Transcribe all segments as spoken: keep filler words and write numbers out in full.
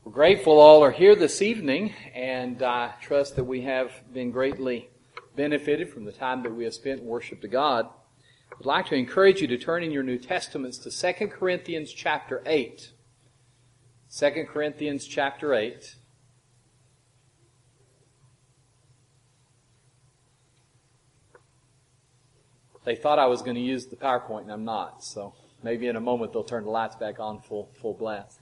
We're grateful all are here this evening, and I trust that we have been greatly benefited from the time that we have spent in worship to God. I'd like to encourage you to turn in your New Testaments to Second Corinthians chapter eight. Second Corinthians chapter eight. They thought I was going to use the PowerPoint, and I'm not, so maybe in a moment they'll turn the lights back on full full blast.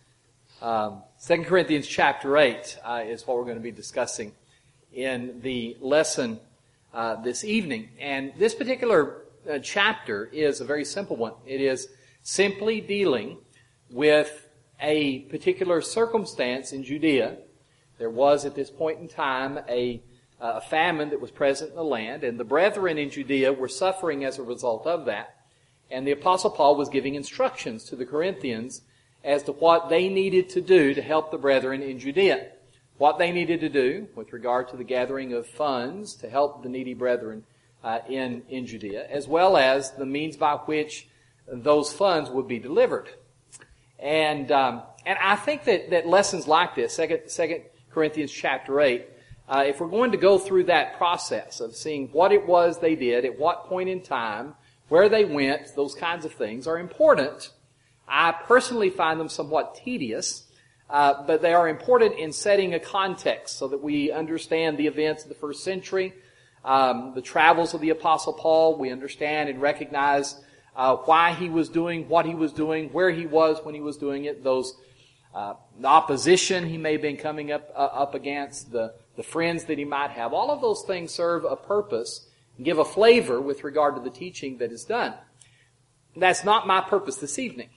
Um, Second Corinthians chapter eight uh, is what we're going to be discussing in the lesson uh, this evening. And this particular uh, chapter is a very simple one. It is simply dealing with a particular circumstance in Judea. There was at this point in time a, a famine that was present in the land, and the brethren in Judea were suffering as a result of that. And the Apostle Paul was giving instructions to the Corinthians as to what they needed to do to help the brethren in Judea. What they needed to do with regard to the gathering of funds to help the needy brethren uh, in, in Judea, as well as the means by which those funds would be delivered. And um, and I think that, that lessons like this, Second, Second Corinthians chapter eight, uh, if we're going to go through that process of seeing what it was they did, at what point in time, where they went, those kinds of things are important. I personally find them somewhat tedious, uh, but they are important in setting a context so that we understand the events of the first century, um, the travels of the Apostle Paul. We understand and recognize uh, why he was doing what he was doing, where he was when he was doing it, those uh, the opposition he may have been coming up uh, up against, the, the friends that he might have. All of those things serve a purpose and give a flavor with regard to the teaching that is done. That's not my purpose this evening.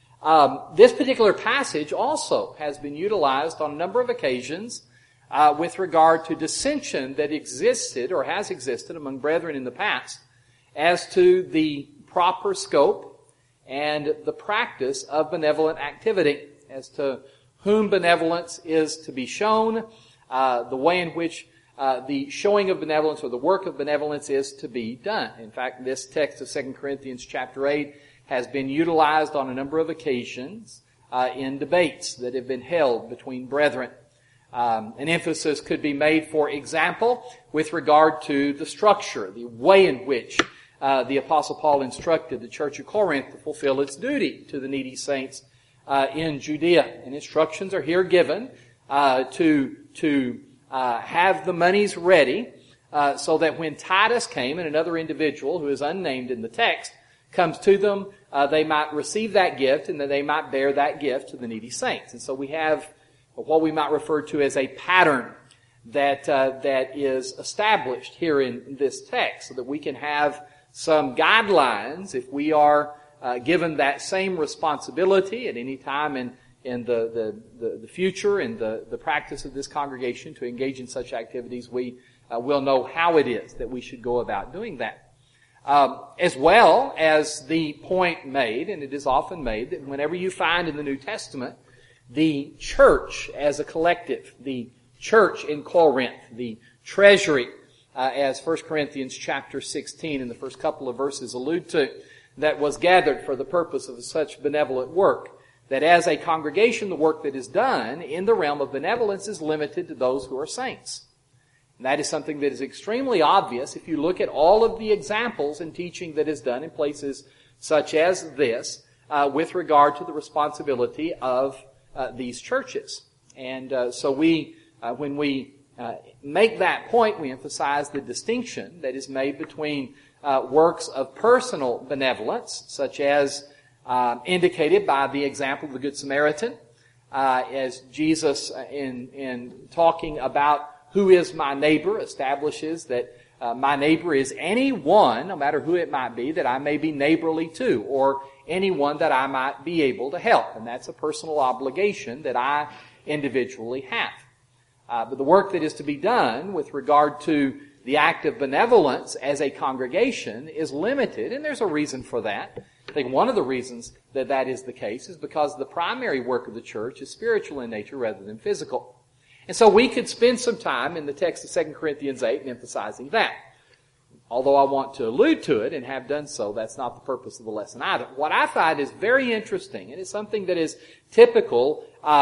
Um, this particular passage also has been utilized on a number of occasions uh, with regard to dissension that existed or has existed among brethren in the past as to the proper scope and the practice of benevolent activity, as to whom benevolence is to be shown, uh, the way in which uh, the showing of benevolence or the work of benevolence is to be done. In fact, this text of Second Corinthians chapter eight has been utilized on a number of occasions uh, in debates that have been held between brethren. Um, an emphasis could be made, for example, with regard to the structure, the way in which uh, the Apostle Paul instructed the church of Corinth to fulfill its duty to the needy saints uh, in Judea. And instructions are here given uh, to to uh, have the monies ready uh, so that when Titus came, and another individual who is unnamed in the text comes to them, uh, they might receive that gift and that they might bear that gift to the needy saints. And so we have what we might refer to as a pattern that uh, that is established here in this text, so that we can have some guidelines if we are uh, given that same responsibility at any time in in the the, the, the future in the, the practice of this congregation to engage in such activities. We uh, will know how it is that we should go about doing that. Um, as well as the point made, and it is often made, that whenever you find in the New Testament the church as a collective, the church in Corinth, the treasury, uh, as First Corinthians chapter sixteen in the first couple of verses allude to, that was gathered for the purpose of such benevolent work, that as a congregation the work that is done in the realm of benevolence is limited to those who are saints. And that is something that is extremely obvious if you look at all of the examples and teaching that is done in places such as this uh, with regard to the responsibility of uh, these churches. And uh, so we, uh, when we uh, make that point, we emphasize the distinction that is made between uh, works of personal benevolence, such as uh, indicated by the example of the Good Samaritan, uh, as Jesus uh, in in talking about who is my neighbor establishes that uh, my neighbor is anyone, no matter who it might be, that I may be neighborly to, or anyone that I might be able to help. And that's a personal obligation that I individually have. Uh, but the work that is to be done with regard to the act of benevolence as a congregation is limited, and there's a reason for that. I think one of the reasons that that is the case is because the primary work of the church is spiritual in nature rather than physical. And so we could spend some time in the text of Second Corinthians eight in emphasizing that. Although I want to allude to it and have done so, that's not the purpose of the lesson either. What I find is very interesting, and it's something that is typical um,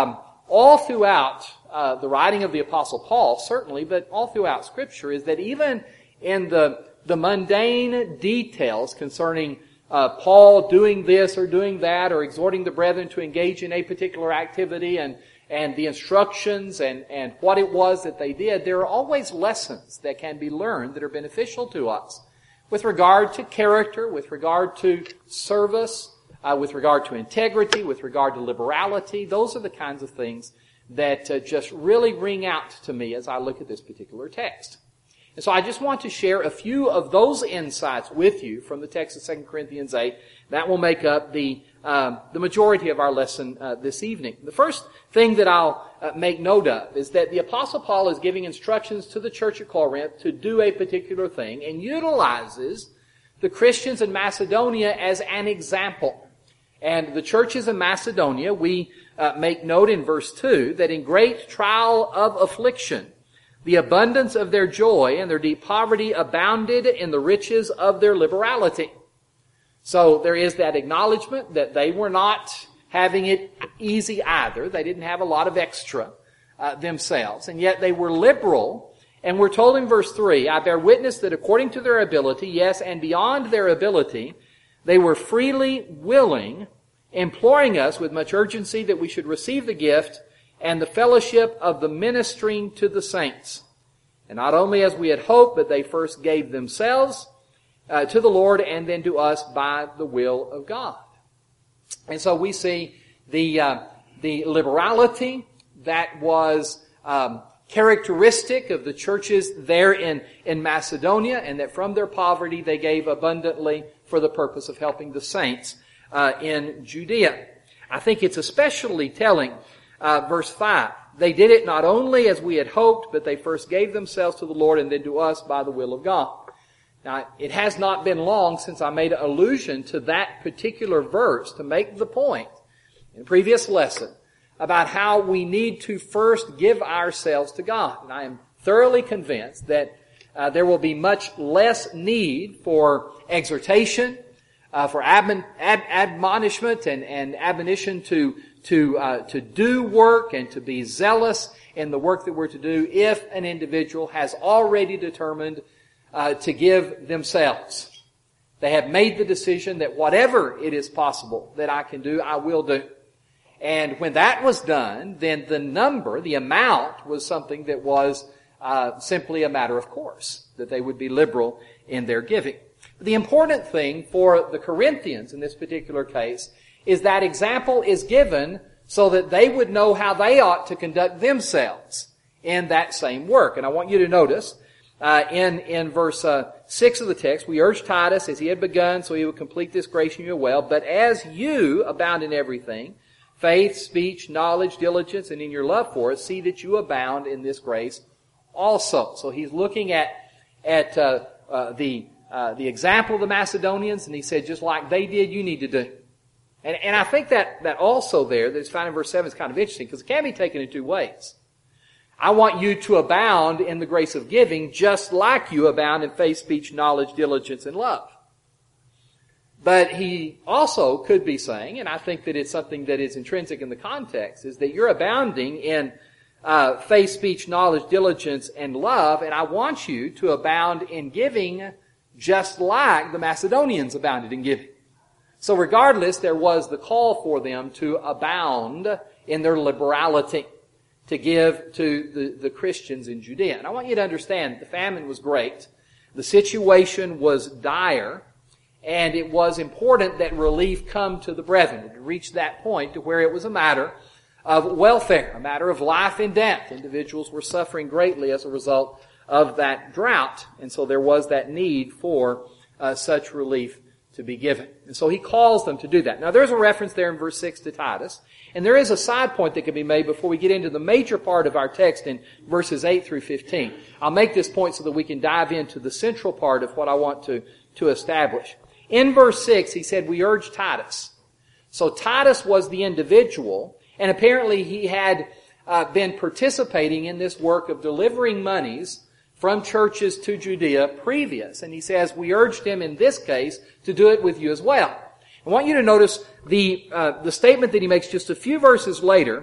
all throughout uh, the writing of the Apostle Paul, certainly, but all throughout Scripture, is that even in the, the mundane details concerning uh, Paul doing this or doing that, or exhorting the brethren to engage in a particular activity, and and the instructions and, and what it was that they did, there are always lessons that can be learned that are beneficial to us with regard to character, with regard to service, uh, with regard to integrity, with regard to liberality. Those are the kinds of things that uh, just really ring out to me as I look at this particular text. And so I just want to share a few of those insights with you from the text of Second Corinthians eight. That will make up the um, the majority of our lesson uh, this evening. The first thing that I'll uh, make note of is that the Apostle Paul is giving instructions to the church at Corinth to do a particular thing, and utilizes the Christians in Macedonia as an example. And the churches in Macedonia, we uh, make note in verse two that in great trial of affliction, the abundance of their joy and their deep poverty abounded in the riches of their liberality. So there is that acknowledgement that they were not having it easy either. They didn't have a lot of extra uh, themselves, and yet they were liberal. And we're told in verse three, I bear witness that according to their ability, yes, and beyond their ability, they were freely willing, imploring us with much urgency that we should receive the gift and the fellowship of the ministering to the saints. And not only as we had hoped, but they first gave themselves uh, to the Lord and then to us by the will of God. And so we see the uh, the liberality that was um, characteristic of the churches there in, in Macedonia, and that from their poverty they gave abundantly for the purpose of helping the saints uh, in Judea. I think it's especially telling Uh, verse five, they did it not only as we had hoped, but they first gave themselves to the Lord and then to us by the will of God. Now, it has not been long since I made allusion to that particular verse to make the point in a previous lesson about how we need to first give ourselves to God. And I am thoroughly convinced that uh, there will be much less need for exhortation, uh, for admon- ad- admonishment and, and admonition to to uh, to do work and to be zealous in the work that we're to do if an individual has already determined uh, to give themselves. They have made the decision that whatever it is possible that I can do, I will do. And when that was done, then the number, the amount, was something that was uh, simply a matter of course, that they would be liberal in their giving. The important thing for the Corinthians in this particular case is that example is given so that they would know how they ought to conduct themselves in that same work. And I want you to notice uh, in in verse uh, six of the text, we urge Titus as he had begun, so he would complete this grace in you well. But as you abound in everything, faith, speech, knowledge, diligence, and in your love for us, see that you abound in this grace also. So he's looking at at uh, uh, the uh, the example of the Macedonians, and he said, just like they did, you need to do. And, and I think that, that also there, that is found in verse seven, is kind of interesting, because it can be taken in two ways. I want you to abound in the grace of giving, just like you abound in faith, speech, knowledge, diligence, and love. But he also could be saying, and I think that it's something that is intrinsic in the context, is that you're abounding in uh, faith, speech, knowledge, diligence, and love, and I want you to abound in giving just like the Macedonians abounded in giving. So regardless, there was the call for them to abound in their liberality, to give to the, the Christians in Judea. And I want you to understand, the famine was great, the situation was dire, and it was important that relief come to the brethren, to reach that point to where it was a matter of welfare, a matter of life and death. Individuals were suffering greatly as a result of that drought, and so there was that need for uh, such relief to be given. And so he calls them to do that. Now there's a reference there in verse six to Titus, and there is a side point that can be made before we get into the major part of our text in verses eight through fifteen. I'll make this point so that we can dive into the central part of what I want to, to establish. In verse six, he said, we urge Titus. So Titus was the individual, and apparently he had uh, been participating in this work of delivering monies from churches to Judea previous. And he says, we urged him in this case to do it with you as well. I want you to notice the uh, the statement that he makes just a few verses later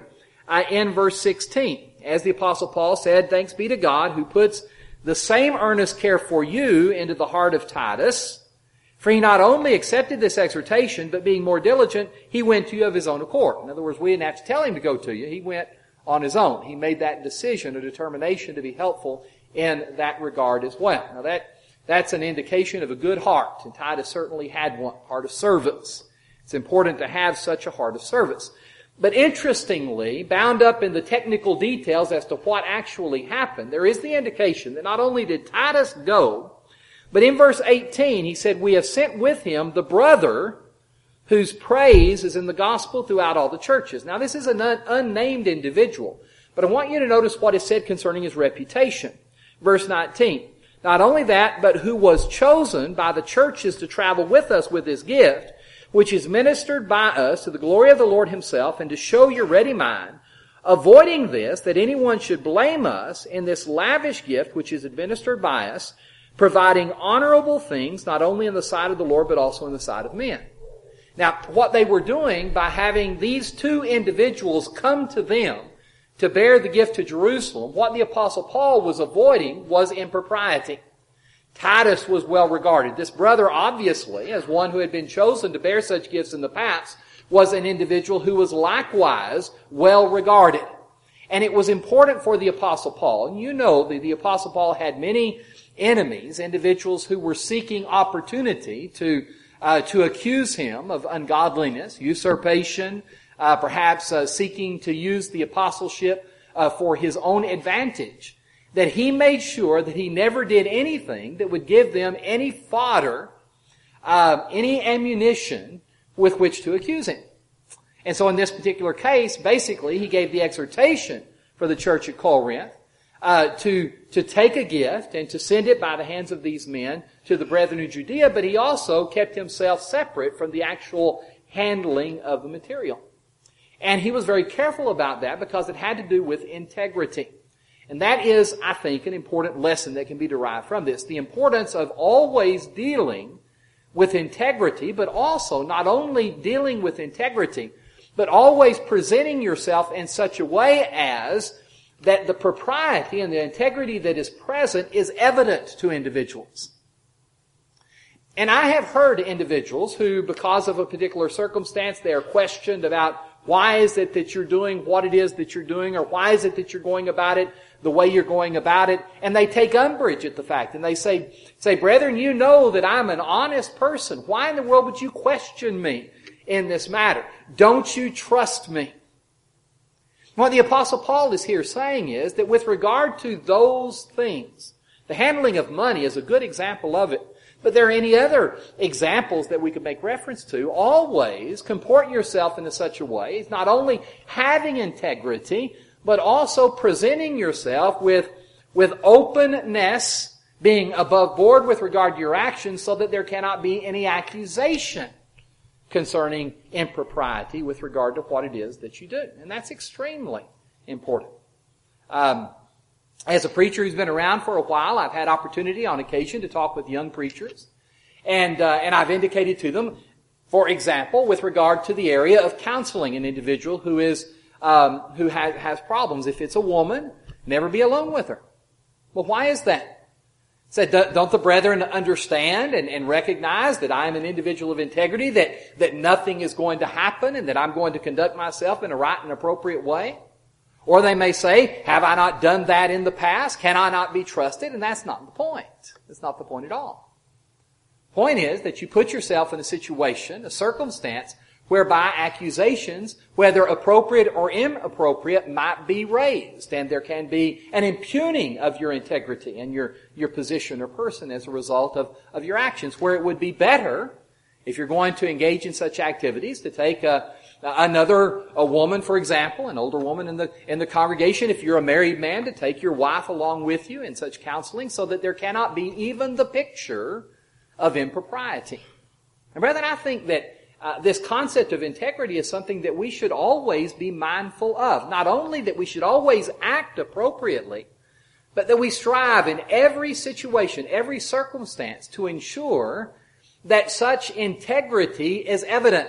uh, in verse sixteen. As the Apostle Paul said, "Thanks be to God who puts the same earnest care for you into the heart of Titus. For he not only accepted this exhortation, but being more diligent, he went to you of his own accord." In other words, we didn't have to tell him to go to you. He went on his own. He made that decision, a determination to be helpful in that regard as well. Now that, that's an indication of a good heart, and Titus certainly had one, heart of service. It's important to have such a heart of service. But interestingly, bound up in the technical details as to what actually happened, there is the indication that not only did Titus go, but in verse eighteen, he said, "We have sent with him the brother whose praise is in the gospel throughout all the churches." Now, this is an un- unnamed individual, but I want you to notice what is said concerning his reputation. Verse nineteen, "Not only that, but who was chosen by the churches to travel with us with his gift, which is ministered by us to the glory of the Lord himself, and to show your ready mind, avoiding this, that anyone should blame us in this lavish gift which is administered by us, providing honorable things, not only in the sight of the Lord, but also in the sight of men." Now, what they were doing by having these two individuals come to them to bear the gift to Jerusalem, what the Apostle Paul was avoiding was impropriety. Titus was well regarded. This brother, obviously, as one who had been chosen to bear such gifts in the past, was an individual who was likewise well regarded. And it was important for the Apostle Paul. And you know that the Apostle Paul had many enemies, individuals who were seeking opportunity to uh, to accuse him of ungodliness, usurpation, uh, perhaps uh, seeking to use the apostleship uh, for his own advantage. That he made sure that he never did anything that would give them any fodder, uh, any ammunition with which to accuse him. And so in this particular case, basically, he gave the exhortation for the church at Corinth uh, to, to take a gift and to send it by the hands of these men to the brethren in Judea, but he also kept himself separate from the actual handling of the material. And he was very careful about that because it had to do with integrity. And that is, I think, an important lesson that can be derived from this. The importance of always dealing with integrity, but also not only dealing with integrity, but always presenting yourself in such a way as that the propriety and the integrity that is present is evident to individuals. And I have heard individuals who, because of a particular circumstance, they are questioned about why is it that you're doing what it is that you're doing, or why is it that you're going about it the way you're going about it, and they take umbrage at the fact, and they say, say, "Brethren, you know that I'm an honest person. Why in the world would you question me in this matter? Don't you trust me?" What the Apostle Paul is here saying is that with regard to those things, the handling of money is a good example of it. But there are any other examples that we could make reference to. Always comport yourself in such a way, not only having integrity, but also presenting yourself with, with openness, being above board with regard to your actions so that there cannot be any accusation concerning impropriety with regard to what it is that you do. And that's extremely important. Um, As a preacher who's been around for a while, I've had opportunity on occasion to talk with young preachers. And, uh, and I've indicated to them, for example, with regard to the area of counseling an individual who is, um, who has, has problems. If it's a woman, never be alone with her. Well, why is that? Said, don't the brethren understand and, and recognize that I am an individual of integrity, that, that nothing is going to happen and that I'm going to conduct myself in a right and appropriate way? Or they may say, have I not done that in the past? Can I not be trusted? And that's not the point. That's not the point at all. The point is that you put yourself in a situation, a circumstance, whereby accusations, whether appropriate or inappropriate, might be raised. And there can be an impugning of your integrity and your, your position or person as a result of, of your actions, where it would be better, if you're going to engage in such activities, to take a Another, a woman, for example, an older woman in the, in the congregation, if you're a married man, to take your wife along with you in such counseling so that there cannot be even the picture of impropriety. And brethren, I think that uh, this concept of integrity is something that we should always be mindful of. Not only that we should always act appropriately, but that we strive in every situation, every circumstance to ensure that such integrity is evident.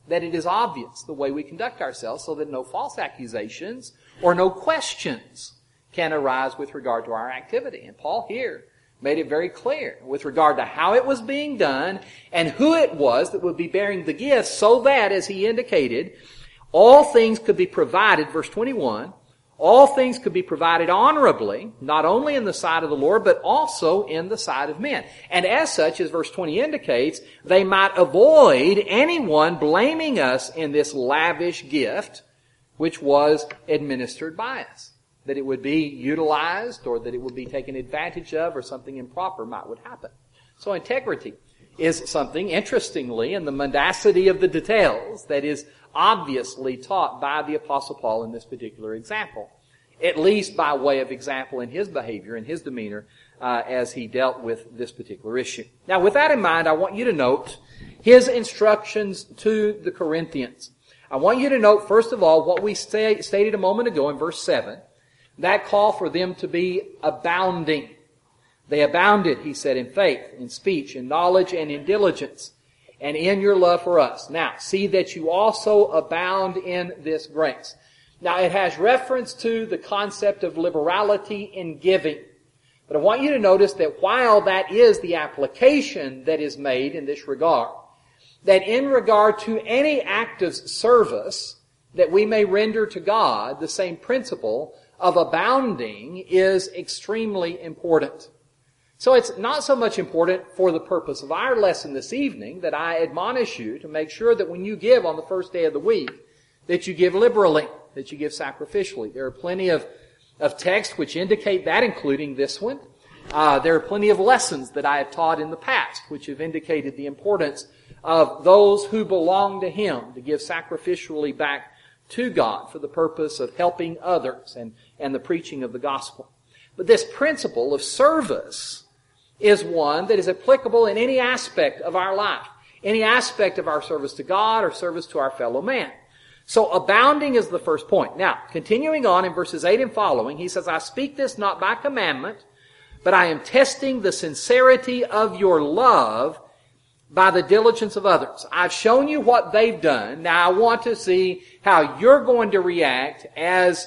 that it is obvious the way we conduct ourselves so that no false accusations or no questions can arise with regard to our activity. And Paul here made it very clear with regard to how it was being done and who it was that would be bearing the gifts, so that, as he indicated, all things could be provided, verse twenty-one, all things could be provided honorably, not only in the sight of the Lord, but also in the sight of men. And as such, as verse twenty indicates, they might avoid anyone blaming us in this lavish gift which was administered by us. That it would be utilized or that it would be taken advantage of or something improper might would happen. So integrity is something, interestingly, in the mendacity of the details that is obviously taught by the Apostle Paul in this particular example, at least by way of example in his behavior and his demeanor uh, as he dealt with this particular issue. Now, with that in mind, I want you to note his instructions to the Corinthians. I want you to note, first of all, what we stay, stated a moment ago in verse seven, that call for them to be abounding. They abounded, he said, in faith, in speech, in knowledge, and in diligence, and in your love for us. Now, see that you also abound in this grace. Now, it has reference to the concept of liberality in giving. But I want you to notice that while that is the application that is made in this regard, that in regard to any act of service that we may render to God, the same principle of abounding is extremely important. So it's not so much important for the purpose of our lesson this evening that I admonish you to make sure that when you give on the first day of the week, that you give liberally, that you give sacrificially. There are plenty of, of texts which indicate that, including this one. Uh, there are plenty of lessons that I have taught in the past which have indicated the importance of those who belong to Him to give sacrificially back to God for the purpose of helping others and, and the preaching of the gospel. But this principle of service is one that is applicable in any aspect of our life, any aspect of our service to God or service to our fellow man. So abounding is the first point. Now, continuing on in verses eight and following, he says, I speak this not by commandment, but I am testing the sincerity of your love by the diligence of others. I've shown you what they've done. Now I want to see how you're going to react as,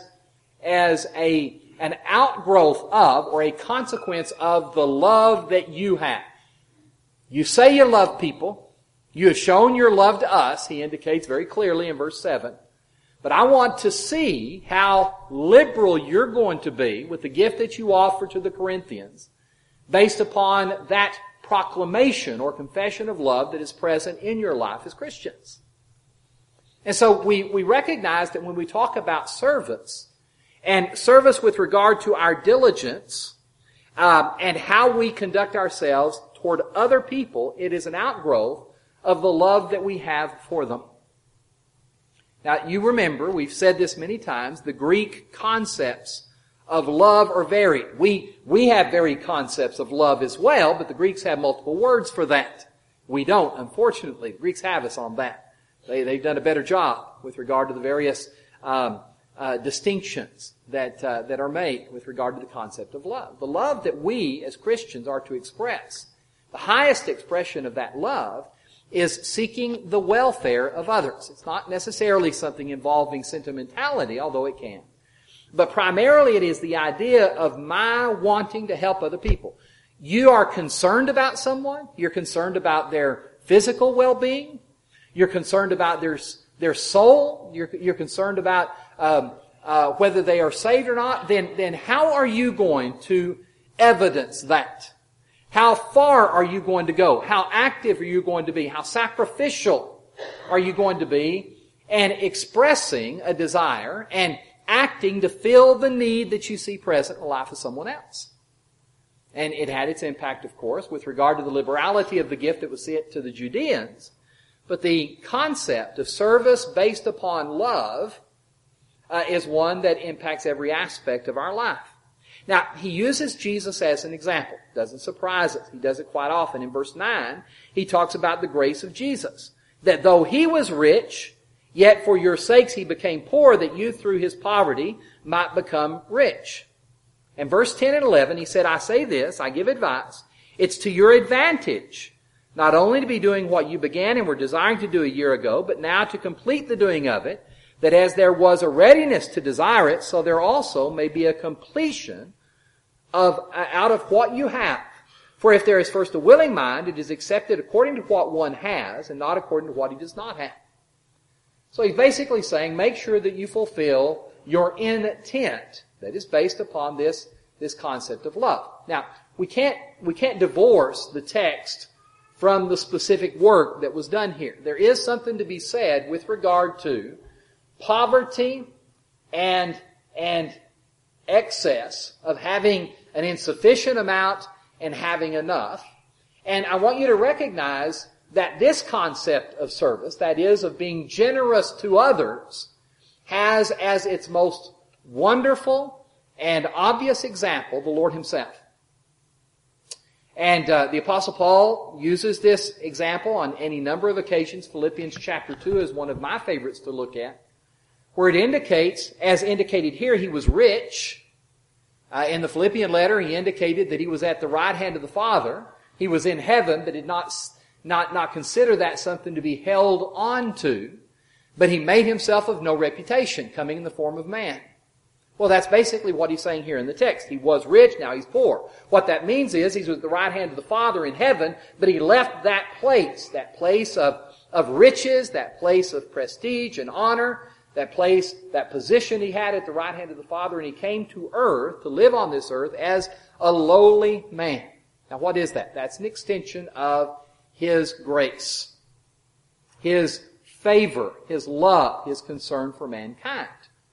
as a, an outgrowth of or a consequence of the love that you have. You say you love people. You have shown your love to us, he indicates very clearly in verse seven. But I want to see how liberal you're going to be with the gift that you offer to the Corinthians based upon that proclamation or confession of love that is present in your life as Christians. And so we, we recognize that when we talk about service, and service with regard to our diligence, um, and how we conduct ourselves toward other people, it is an outgrowth of the love that we have for them. Now, you remember, we've said this many times, the Greek concepts of love are varied. We, we have varied concepts of love as well, but the Greeks have multiple words for that. We don't, unfortunately. The Greeks have us on that. They, they've done a better job with regard to the various um, uh, distinctions that, uh, that are made with regard to the concept of love. The love that we as Christians are to express, the highest expression of that love is seeking the welfare of others. It's not necessarily something involving sentimentality, although it can. But primarily it is the idea of my wanting to help other people. You are concerned about someone. You're concerned about their physical well-being. You're concerned about their, their soul. You're, you're concerned about um, uh, whether they are saved or not. Then, then how are you going to evidence that? How far are you going to go? How active are you going to be? How sacrificial are you going to be? And expressing a desire and acting to fill the need that you see present in the life of someone else. And it had its impact, of course, with regard to the liberality of the gift that was sent to the Judeans. But the concept of service based upon love uh, is one that impacts every aspect of our life. Now, he uses Jesus as an example. Doesn't surprise us. He does it quite often. In verse nine, he talks about the grace of Jesus. That though he was rich, yet for your sakes he became poor, that you through his poverty might become rich. In verse ten and eleven, he said, I say this, I give advice. It's to your advantage not only to be doing what you began and were desiring to do a year ago, but now to complete the doing of it, that as there was a readiness to desire it, so there also may be a completion of out of what you have. For if there is first a willing mind, it is accepted according to what one has, and not according to what he does not have. So he's basically saying, make sure that you fulfill your intent that is based upon this, this concept of love. Now, we can't, we can't divorce the text from the specific work that was done here. There is something to be said with regard to poverty and, and excess of having an insufficient amount and having enough. And I want you to recognize that this concept of service, that is, of being generous to others, has as its most wonderful and obvious example the Lord Himself. And uh, the Apostle Paul uses this example on any number of occasions. Philippians chapter two is one of my favorites to look at, where it indicates, as indicated here, he was rich. Uh, in the Philippian letter, he indicated that he was at the right hand of the Father. He was in heaven, but did not, not, not consider that something to be held on to. But he made himself of no reputation, coming in the form of man. Well, that's basically what he's saying here in the text. He was rich, now he's poor. What that means is he's at the right hand of the Father in heaven, but he left that place, that place of, of riches, that place of prestige and honor, that place, that position he had at the right hand of the Father, and he came to earth, to live on this earth, as a lowly man. Now what is that? That's an extension of His grace, His favor, His love, His concern for mankind.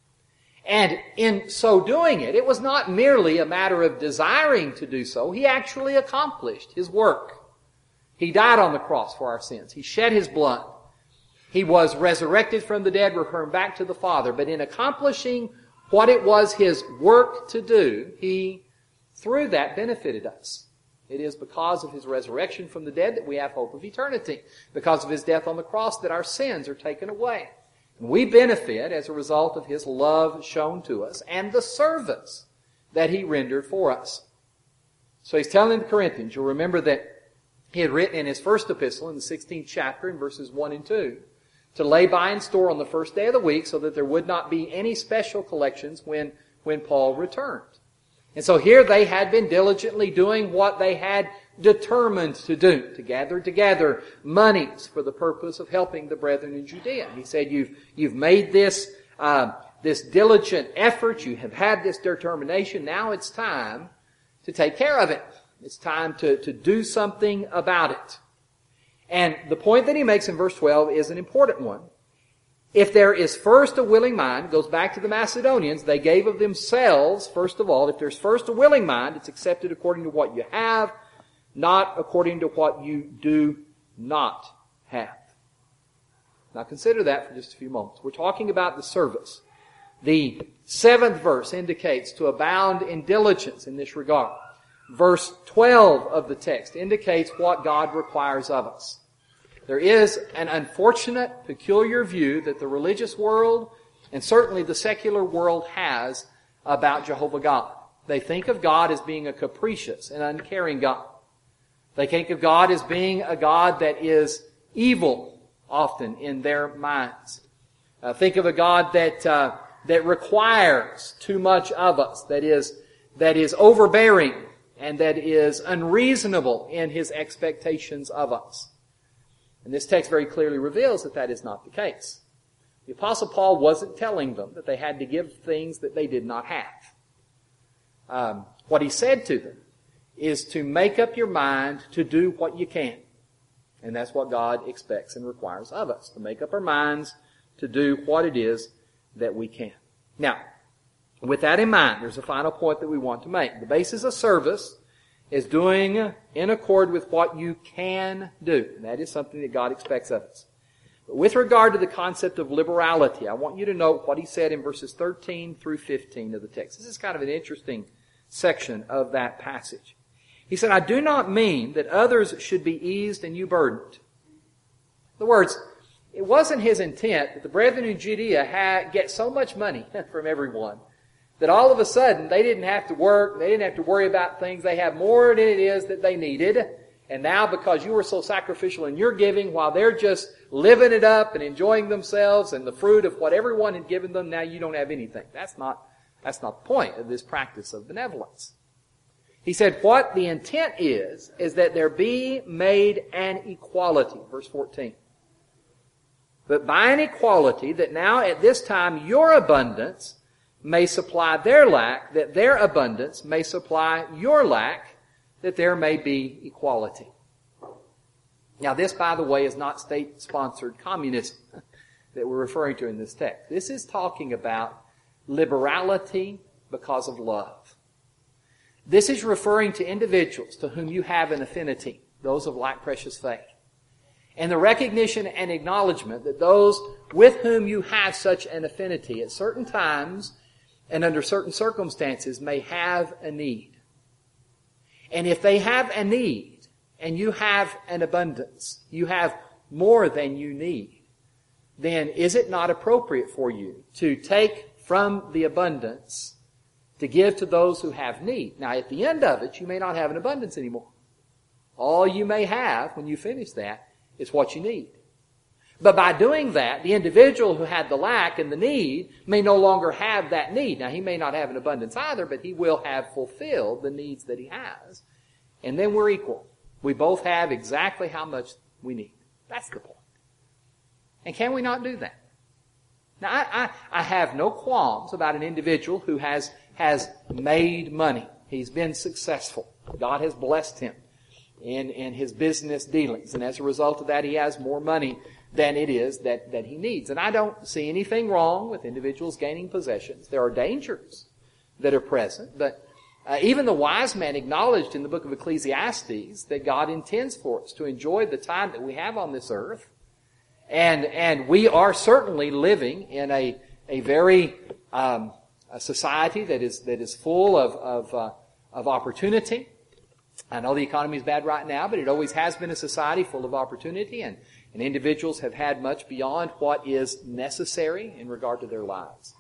And in so doing it, it was not merely a matter of desiring to do so. He actually accomplished His work. He died on the cross for our sins. He shed His blood. He was resurrected from the dead, returned back to the Father. But in accomplishing what it was His work to do, He, through that, benefited us. It is because of His resurrection from the dead that we have hope of eternity. Because of His death on the cross that our sins are taken away. And we benefit as a result of His love shown to us and the service that He rendered for us. So he's telling the Corinthians, you'll remember that he had written in his first epistle in the sixteenth chapter in verses one and two, to lay by and store on the first day of the week so that there would not be any special collections when, when Paul returned. And so here they had been diligently doing what they had determined to do, to gather together monies for the purpose of helping the brethren in Judea. He said, you've, you've made this, uh, this diligent effort, you have had this determination, now it's time to take care of it. It's time to, to do something about it. And the point that he makes in verse twelve is an important one. If there is first a willing mind, goes back to the Macedonians, they gave of themselves, first of all, if there's first a willing mind, it's accepted according to what you have, not according to what you do not have. Now consider that for just a few moments. We're talking about the service. The seventh verse indicates to abound in diligence in this regard. Verse twelve of the text indicates what God requires of us. There is an unfortunate, peculiar view that the religious world, and certainly the secular world, has about Jehovah God. They think of God as being a capricious and uncaring God. They think of God as being a God that is evil, often, in their minds. Uh, think of a God that uh, that requires too much of us, that is, that is overbearing, and that is unreasonable in His expectations of us. And this text very clearly reveals that that is not the case. The Apostle Paul wasn't telling them that they had to give things that they did not have. Um, what he said to them is to make up your mind to do what you can. And that's what God expects and requires of us, to make up our minds to do what it is that we can. Now, with that in mind, there's a final point that we want to make. The basis of service is doing in accord with what you can do. And that is something that God expects of us. But with regard to the concept of liberality, I want you to note what he said in verses thirteen through fifteen of the text. This is kind of an interesting section of that passage. He said, I do not mean that others should be eased and you burdened. In other words, it wasn't his intent that the brethren in Judea had, get so much money from everyone that all of a sudden they didn't have to work, they didn't have to worry about things. They have more than it is that they needed, And now because you were so sacrificial in your giving, while they're just living it up and enjoying themselves and the fruit of what everyone had given them, now you don't have anything. That's not, that's not the point of this practice of benevolence. He said what the intent is, is that there be made an equality. Verse fourteen. But by an equality that now at this time your abundance may supply their lack, that their abundance may supply your lack, that there may be equality. Now this, by the way, is not state-sponsored communism that we're referring to in this text. This is talking about liberality because of love. This is referring to individuals to whom you have an affinity, those of like precious faith. And the recognition and acknowledgement that those with whom you have such an affinity at certain times and under certain circumstances may have a need. And if they have a need, and you have an abundance, you have more than you need, then is it not appropriate for you to take from the abundance to give to those who have need? Now, at the end of it, you may not have an abundance anymore. All you may have when you finish that is what you need. But by doing that, the individual who had the lack and the need may no longer have that need. Now, he may not have an abundance either, but he will have fulfilled the needs that he has. And then we're equal. We both have exactly how much we need. That's the point. And can we not do that? Now, I, I, I have no qualms about an individual who has, has made money. He's been successful. God has blessed him in, in his business dealings. And as a result of that, he has more money than it is that, that he needs. And I don't see anything wrong with individuals gaining possessions. There are dangers that are present, but uh, even the wise man acknowledged in the book of Ecclesiastes that God intends for us to enjoy the time that we have on this earth. And, and we are certainly living in a, a very, um, a society that is, that is full of, of, uh, of opportunity. I know the economy is bad right now, but it always has been a society full of opportunity, and, and individuals have had much beyond what is necessary in regard to their lives.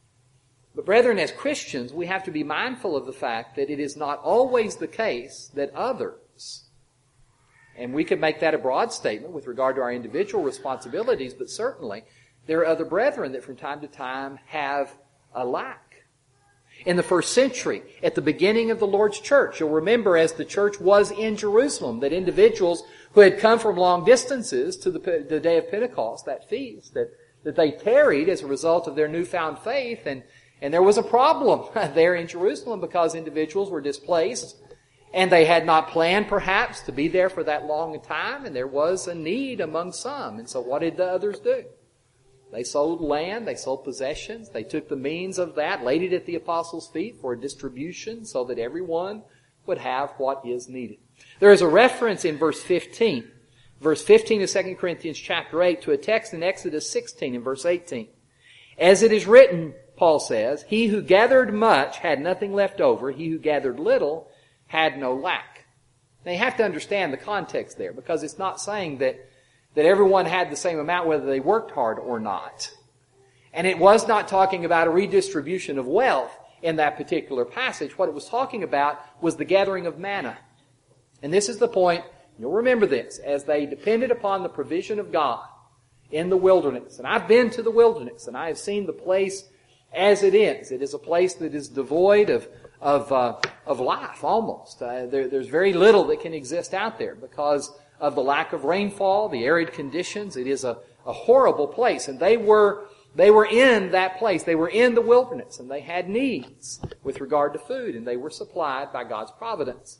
But brethren, as Christians, we have to be mindful of the fact that it is not always the case that others, and we could make that a broad statement with regard to our individual responsibilities, but certainly there are other brethren that from time to time have a lack. In the first century, at the beginning of the Lord's church, you'll remember as the church was in Jerusalem, that individuals who had come from long distances to the, the day of Pentecost, that feast, that, that they tarried as a result of their newfound faith, and, and there was a problem there in Jerusalem because individuals were displaced, and they had not planned perhaps to be there for that long a time, and there was a need among some. And so what did the others do? They sold land, they sold possessions, they took the means of that, laid it at the apostles' feet for a distribution so that everyone would have what is needed. There is a reference in verse fifteen, verse fifteen of Second Corinthians chapter eight, to a text in Exodus sixteen and verse eighteen. As it is written, Paul says, he who gathered much had nothing left over, he who gathered little had no lack. Now you have to understand the context there, because it's not saying that that everyone had the same amount whether they worked hard or not. And it was not talking about a redistribution of wealth in that particular passage. What it was talking about was the gathering of manna. And this is the point, you'll remember this, as they depended upon the provision of God in the wilderness. And I've been to the wilderness, and I have seen the place as it is. It is a place that is devoid of of uh, of life, almost. Uh, there, there's very little that can exist out there because of the lack of rainfall, the arid conditions. It is a, a horrible place. And they were, they were in that place. They were in the wilderness, and they had needs with regard to food, and they were supplied by God's providence.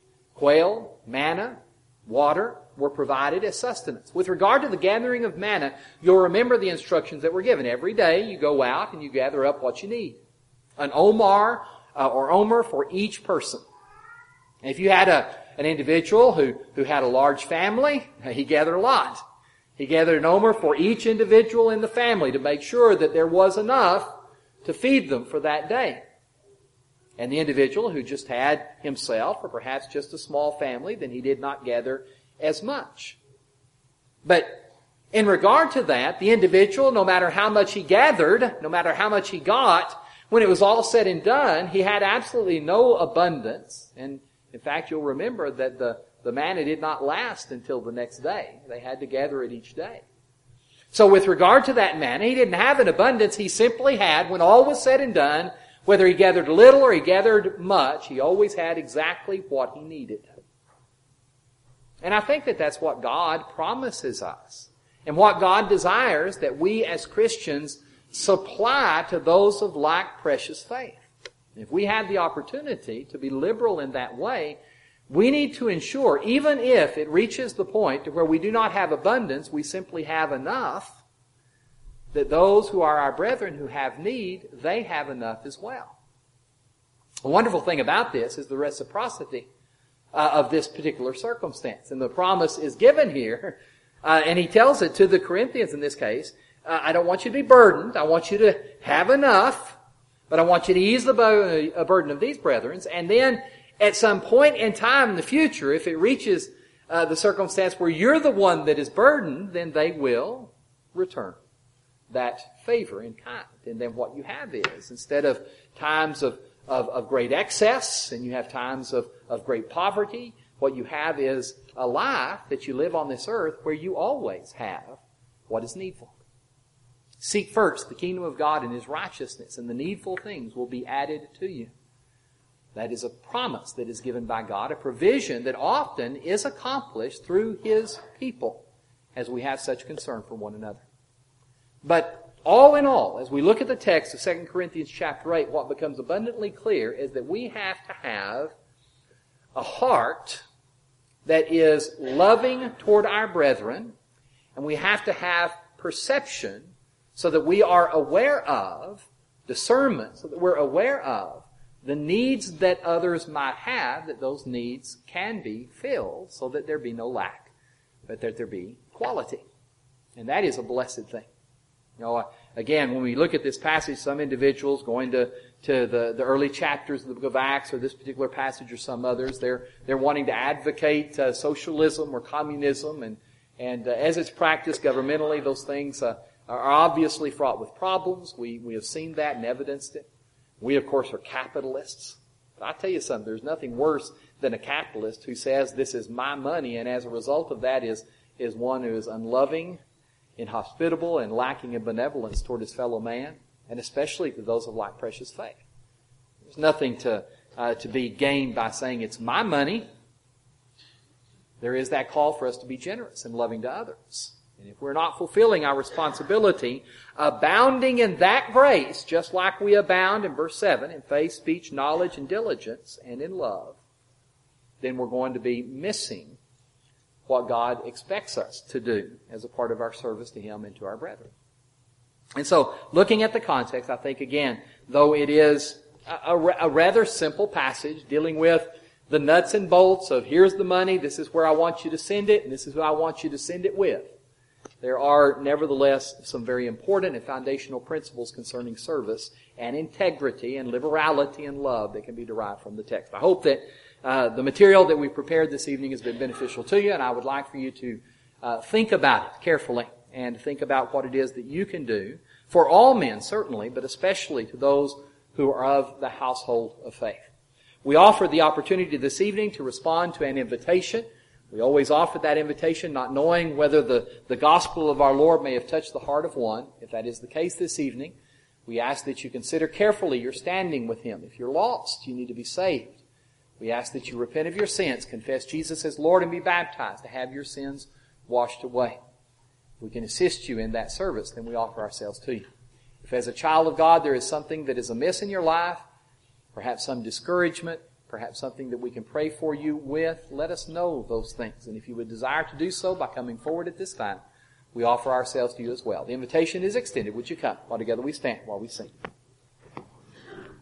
Quail, manna, water were provided as sustenance. With regard to the gathering of manna, you'll remember the instructions that were given. Every day you go out and you gather up what you need. An omar uh, or omer for each person. And if you had a An individual who, who had a large family, he gathered a lot. He gathered an omer for each individual in the family to make sure that there was enough to feed them for that day. And the individual who just had himself, or perhaps just a small family, then he did not gather as much. But in regard to that, the individual, no matter how much he gathered, no matter how much he got, when it was all said and done, he had absolutely no abundance. And in fact, you'll remember that the, the manna did not last until the next day. They had to gather it each day. So with regard to that manna, he didn't have an abundance. He simply had, when all was said and done, whether he gathered little or he gathered much, he always had exactly what he needed. And I think that that's what God promises us. And what God desires that we as Christians supply to those of like precious faith. If we have the opportunity to be liberal in that way, we need to ensure, even if it reaches the point to where we do not have abundance, we simply have enough, that those who are our brethren who have need, they have enough as well. A wonderful thing about this is the reciprocity uh, of this particular circumstance. And the promise is given here, uh, and he tells it to the Corinthians in this case, uh, I don't want you to be burdened. I want you to have enough, but I want you to ease the bo- uh, burden of these brethren. And then at some point in time in the future, if it reaches uh, the circumstance where you're the one that is burdened, then they will return that favor in kind. And then what you have is, instead of times of, of, of great excess, and you have times of, of great poverty, what you have is a life that you live on this earth where you always have what is needful. Seek first the kingdom of God and His righteousness, and the needful things will be added to you. That is a promise that is given by God, a provision that often is accomplished through His people, as we have such concern for one another. But all in all, as we look at the text of Second Corinthians chapter eight, what becomes abundantly clear is that we have to have a heart that is loving toward our brethren, and we have to have perception so that we are aware of, discernment, so that we're aware of the needs that others might have, that those needs can be filled so that there be no lack, but that there be quality. And that is a blessed thing. You know, again, when we look at this passage, some individuals going to, to the, the early chapters of the book of Acts, or this particular passage or some others, they're, they're wanting to advocate uh, socialism or communism, and, and uh, as it's practiced governmentally, those things uh, are obviously fraught with problems. We, we have seen that and evidenced it. We, of course, are capitalists. But I tell you something, there's nothing worse than a capitalist who says this is my money, and as a result of that is, is one who is unloving, inhospitable, and lacking in benevolence toward his fellow man, and especially to those of like precious faith. There's nothing to, uh, to be gained by saying it's my money. There is that call for us to be generous and loving to others. And if we're not fulfilling our responsibility, abounding in that grace, just like we abound in verse seven, in faith, speech, knowledge, and diligence, and in love, then we're going to be missing what God expects us to do as a part of our service to Him and to our brethren. And so, looking at the context, I think again, though it is a, a, a rather simple passage dealing with the nuts and bolts of here's the money, this is where I want you to send it, and this is who I want you to send it with, there are nevertheless some very important and foundational principles concerning service and integrity and liberality and love that can be derived from the text. I hope that uh, the material that we prepared this evening has been beneficial to you, and I would like for you to uh, think about it carefully and think about what it is that you can do for all men, certainly, but especially to those who are of the household of faith. We offer the opportunity this evening to respond to an invitation. We always offer that invitation not knowing whether the, the gospel of our Lord may have touched the heart of one. If that is the case this evening, we ask that you consider carefully your standing with Him. If you're lost, you need to be saved. We ask that you repent of your sins, confess Jesus as Lord, and be baptized to have your sins washed away. If we can assist you in that service, then we offer ourselves to you. If as a child of God there is something that is amiss in your life, perhaps some discouragement, perhaps something that we can pray for you with, let us know those things. And if you would desire to do so by coming forward at this time, we offer ourselves to you as well. The invitation is extended. Would you come while together we stand while we sing?